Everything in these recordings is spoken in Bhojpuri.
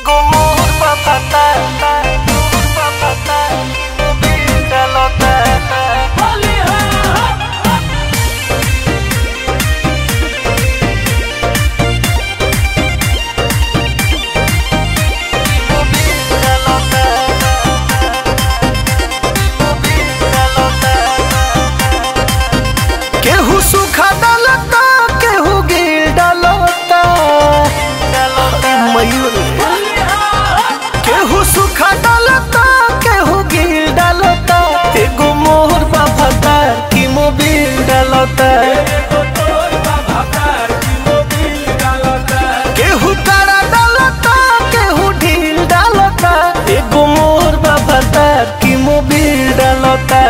केहू सूखा डालता केहू गिर डालता मयूर केहू सूखा डालता केहू गिर डालता एगो मोर बाबा की मोबिल डालता केहू कारा डालता केहू ढील डालता एगो मोर बाबा की मोबिल डालता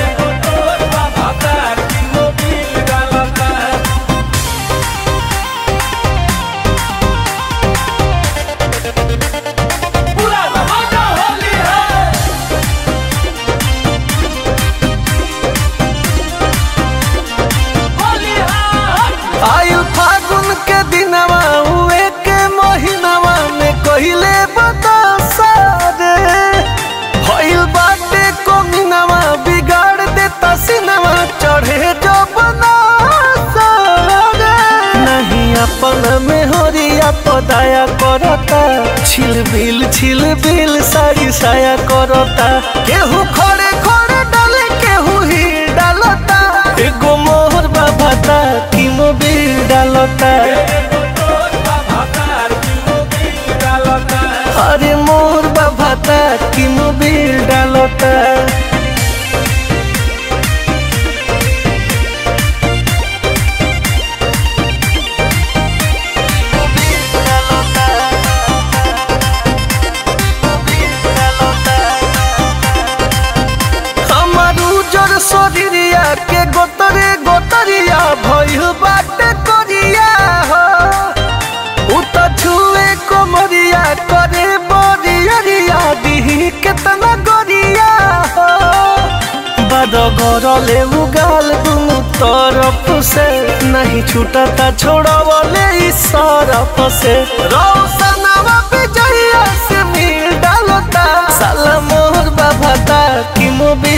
आयु फागुन के दिनवा हुए के महीनावा में कहिले बतासा रे भइल बाटे कोमिनवा बिगाड़ देता सिनवा चढ़े जो बनासा रे नहीं अपन में होरिया पदाया करता छिल बिल साड़ी साया करता केहू खड़े खड़े डाले केहू ही डालता एगो मोहर बाबा की मोबिल डालता अरे मोर बाबा की मोबिल डालता शरीरिया के गोतरे गोतरिया भइल बाटे करिया हो उ त छुए कोमरिया करे बरियरिया दिही केतना गरिया हो बड़ गरले उगाल दुनु तरफ से नहीं छूटता छोड़वले इस सरफ से रौशनवा विजया से मिल डालता साला मोहर बाबा की मोबिल